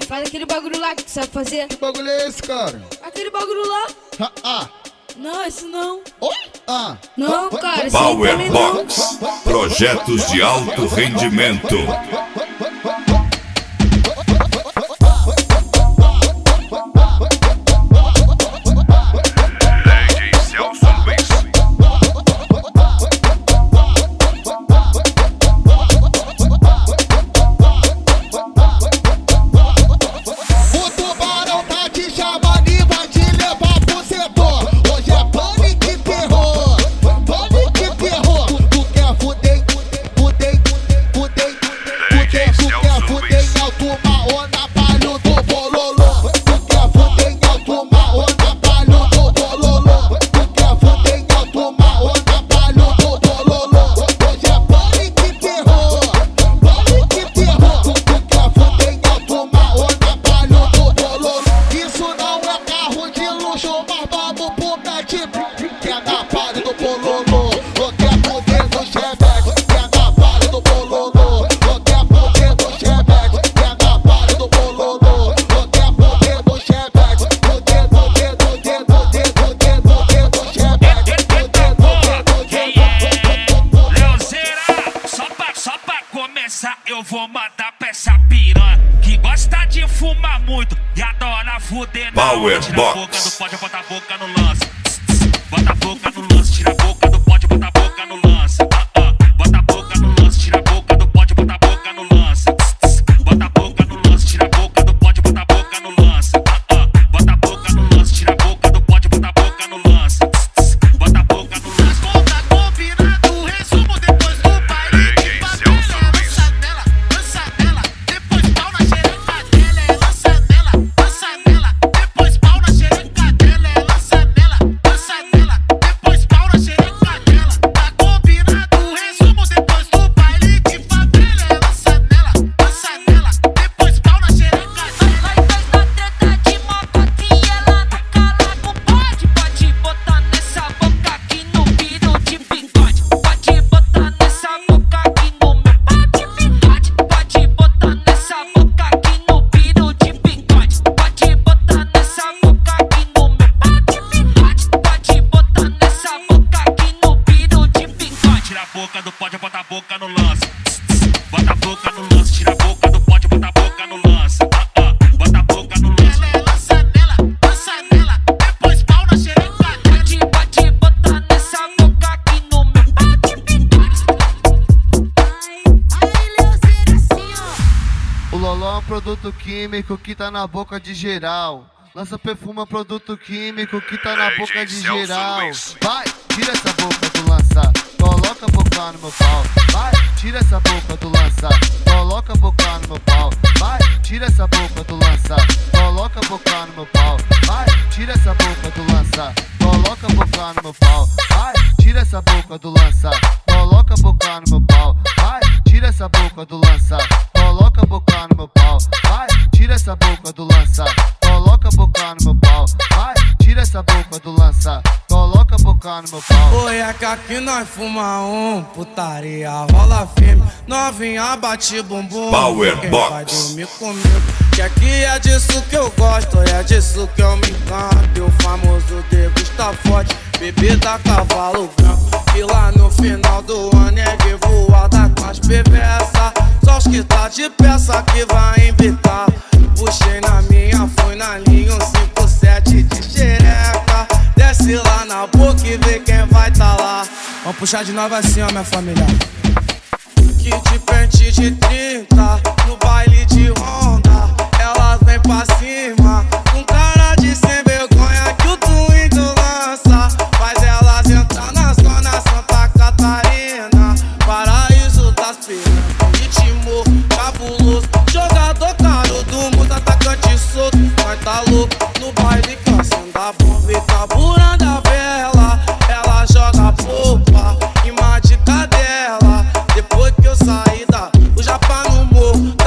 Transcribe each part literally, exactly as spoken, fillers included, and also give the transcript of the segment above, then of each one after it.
Faz aquele bagulho lá que tu sabe fazer. Que bagulho é esse, cara? Aquele bagulho lá. Ah, ah. Não, isso não. Oi? Ah. Não, cara, isso aí Power também Box, não. projetos de alto rendimento. Eu vou mandar pra essa piranha que gosta de fumar muito e adora fuder na Power tira Box. a boca do pode, bota a boca no lance. Bota a boca no lance, tira a boca do pode, bota a boca no lance. Ah, ah. Bota a boca no lance, tira a boca do pode, bota a boca no lance. Bota a boca no lance, tira a boca do pode, bota a boca no lance. Ah, ah. Bota a boca no lance, tira a boca do pode, bota a boca no lance. Bota a boca no lance. Conta combinado, resumo depois do baile. Boca do pode, bota a boca no lance. Bota a boca no lance, tira a boca do pode, bota a boca no lance. Ah, ah. Bota a boca no lance. Ela é lança nela, lança nela, depois pau na xereca. Pode, pode botar nessa boca aqui no meu bate pintate. Aí, Leozeira, assim, ó. O Loló é um produto químico que tá na boca de geral. Lança perfume é um produto químico que tá na boca de geral. Vai, tira essa boca do lança, coloca a boca no meu pau. Vai, tira essa boca do lança, coloca a boca no meu pau. Vai, tira essa boca do lança, coloca a boca no meu pau. Vai, tira essa boca do lança, coloca a boca no meu pau. Vai, tira essa boca do lança, coloca a boca no meu pau. Vai, tira essa boca do lança, coloca a boca no meu pau. Vai, tira essa boca do lança, coloca a boca no meu pau. Vai, tira essa boca do lança, coloca a boca no meu pau. Oi, é que aqui nós fuma um, putaria rola firme. Novinha bate bumbum, Power quem Box. vai dormir comigo? Que aqui é disso que eu gosto, é disso que eu me encanto. E o famoso degusta forte, bebida cavalo branco. E lá no final do ano é de voada com as perversas. Só os que tá de peça que vai embicar. Puxei na minha, fui na linha, um cinco sete de xereca. Desce lá na boca e vê quem vai tá lá. Vamos puxar de novo assim, ó, minha família. Que de pente de trinta, no baile de Honda. Elas vem pra cima, com cara de sem vergonha que o Twinto lança. Faz elas entrar na zona Santa Catarina, paraíso das piranhas, ritmo cabuloso. Jogador caro do mundo, atacante solto. Nós tá louco no baile, cansando a bomba e carburando a vela. Ela joga popa, imã de cadela. Depois que eu saí da o Japa no morro,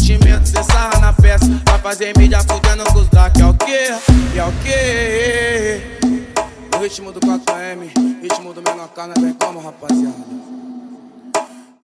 sentimento, cê sarra na peça. Vai fazer mídia fudendo com os dark, é o quê? É o quê? O ritmo do quatro M, ritmo do menor carna, vem como, rapaziada?